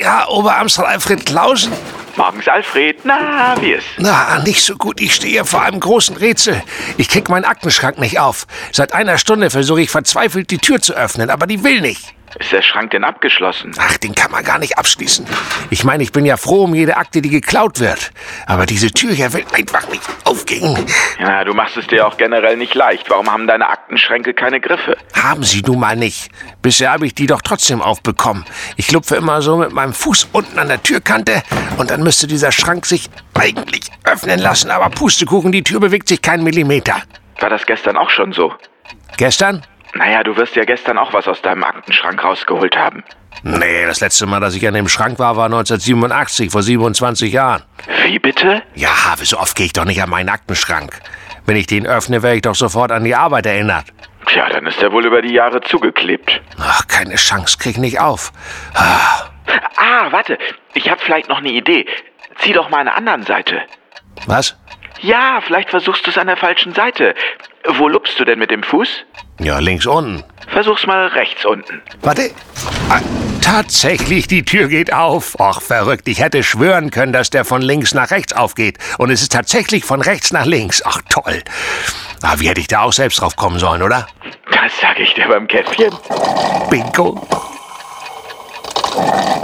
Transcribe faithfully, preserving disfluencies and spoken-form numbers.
Ja, Oberamtsrat Alfred Klausen. Morgens, Alfred. Na, wie ist? Na, nicht so gut. Ich stehe vor einem großen Rätsel. Ich krieg meinen Aktenschrank nicht auf. Seit einer Stunde versuche ich verzweifelt, die Tür zu öffnen, aber die will nicht. Ist der Schrank denn abgeschlossen? Ach, den kann man gar nicht abschließen. Ich meine, ich bin ja froh um jede Akte, die geklaut wird. Aber diese Tür hier will einfach nicht aufgehen. Ja, du machst es dir auch generell nicht leicht. Warum haben deine Aktenschränke keine Griffe? Haben sie nun mal nicht. Bisher habe ich die doch trotzdem aufbekommen. Ich lupfe immer so mit meinem Fuß unten an der Türkante und dann müsste dieser Schrank sich eigentlich öffnen lassen. Aber Pustekuchen, die Tür bewegt sich keinen Millimeter. War das gestern auch schon so? Gestern? Naja, du wirst ja gestern auch was aus deinem Aktenschrank rausgeholt haben. Nee, das letzte Mal, dass ich an dem Schrank war, war neunzehnhundertsiebenundachtzig, vor siebenundzwanzig Jahren. Wie bitte? Ja, so oft gehe ich doch nicht an meinen Aktenschrank. Wenn ich den öffne, werde ich doch sofort an die Arbeit erinnert. Tja, dann ist er wohl über die Jahre zugeklebt. Ach, keine Chance, krieg nicht auf. Ah, Ah, warte, ich habe vielleicht noch eine Idee. Zieh doch mal an der anderen Seite. was? Ja, vielleicht versuchst du es an der falschen Seite. Wo lupst du denn mit dem Fuß? Ja, links unten. Versuch's mal rechts unten. Warte. Ah, tatsächlich, die Tür geht auf. Och, verrückt. Ich hätte schwören können, dass der von links nach rechts aufgeht. Und es ist tatsächlich von rechts nach links. Ach, toll. Ah, wie hätte ich da auch selbst drauf kommen sollen, oder? Das sag ich dir beim Käffchen. Bingo.